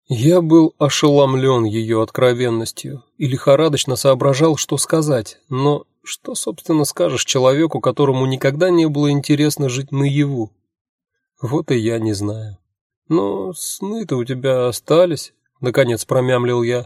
Я был ошеломлен ее откровенностью и лихорадочно соображал, что сказать, но что, собственно, скажешь человеку, которому никогда не было интересно жить наяву? Вот и я не знаю. Но сны-то у тебя остались, наконец промямлил я.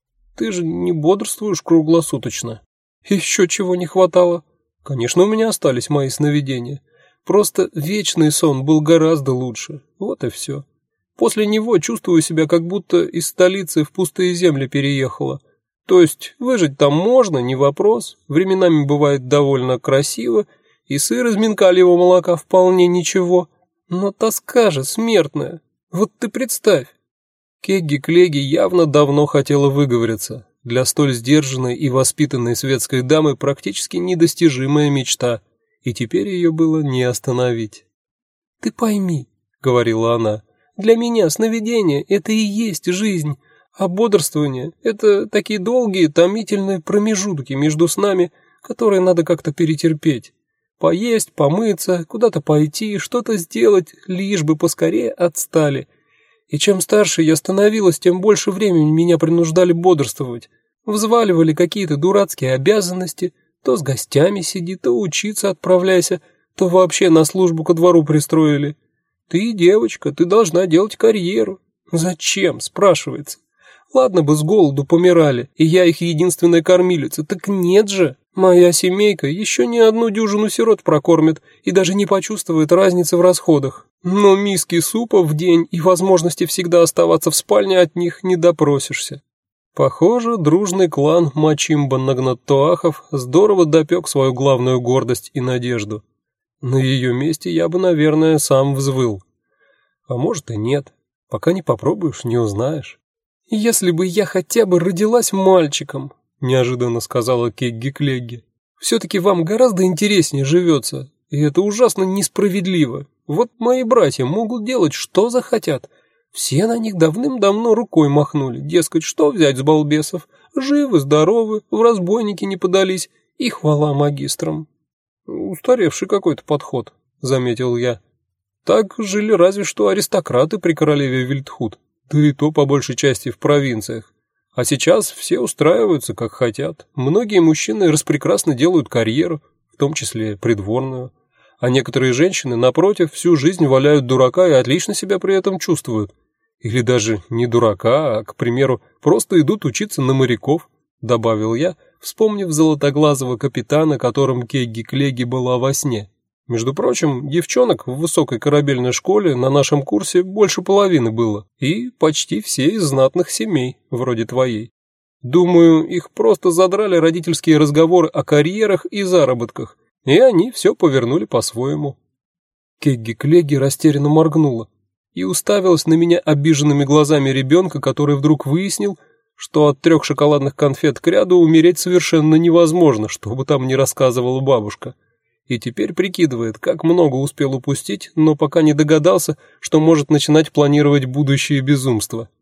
Ты же не бодрствуешь круглосуточно. Еще чего не хватало. Конечно, у меня остались мои сновидения. Просто вечный сон был гораздо лучше. Вот и все. После него чувствую себя, как будто из столицы в пустые земли переехала. То есть выжить там можно, не вопрос. Временами бывает довольно красиво, и сыр из минкальего молока вполне ничего. Но тоска же смертная. Вот ты представь. Кегги-Клеги явно давно хотела выговориться. Для столь сдержанной и воспитанной светской дамы практически недостижимая мечта, и теперь ее было не остановить. «Ты пойми», — говорила она, — «для меня сновидение — это и есть жизнь, а бодрствование — это такие долгие, томительные промежутки между снами, которые надо как-то перетерпеть. Поесть, помыться, куда-то пойти, что-то сделать, лишь бы поскорее отстали. И чем старше я становилась, тем больше времени меня принуждали бодрствовать. Взваливали какие-то дурацкие обязанности, то с гостями сиди, то учиться отправляйся, то вообще на службу ко двору пристроили. Ты девочка, ты должна делать карьеру. Зачем, спрашивается. Ладно бы с голоду помирали, и я их единственная кормилица, так нет же. Моя семейка еще не одну дюжину сирот прокормит и даже не почувствует разницы в расходах. Но миски супа в день и возможности всегда оставаться в спальне от них не допросишься. Похоже, дружный клан Мачимба-Нагнаттоахов здорово допек свою главную гордость и надежду. На ее месте я бы, наверное, сам взвыл. А может и нет. Пока не попробуешь, не узнаешь. «Если бы я хотя бы родилась мальчиком», — неожиданно сказала Кегги-Клегги, — «все-таки вам гораздо интереснее живется, и это ужасно несправедливо. Вот мои братья могут делать, что захотят. Все на них давным-давно рукой махнули, дескать, что взять с балбесов? Живы, здоровы, в разбойники не подались, и хвала магистрам». «Устаревший какой-то подход», — заметил я. «Так жили разве что аристократы при королеве Вильдхут, да и то по большей части в провинциях. А сейчас все устраиваются как хотят. Многие мужчины распрекрасно делают карьеру, в том числе придворную. А некоторые женщины, напротив, всю жизнь валяют дурака и отлично себя при этом чувствуют. Или даже не дурака, а, к примеру, просто идут учиться на моряков», — добавил я, вспомнив золотоглазого капитана, которым Кегги-Клеги была во сне. Между прочим, девчонок в высокой корабельной школе на нашем курсе больше половины было, и почти все из знатных семей, вроде твоей. Думаю, их просто задрали родительские разговоры о карьерах и заработках, и они все повернули по-своему. Кегги-Клеги растерянно моргнула и уставилась на меня обиженными глазами ребенка, который вдруг выяснил, что от 3 шоколадных конфет к ряду умереть совершенно невозможно, что бы там ни рассказывала бабушка. И теперь прикидывает, как много успел упустить, но пока не догадался, что может начинать планировать будущее безумство.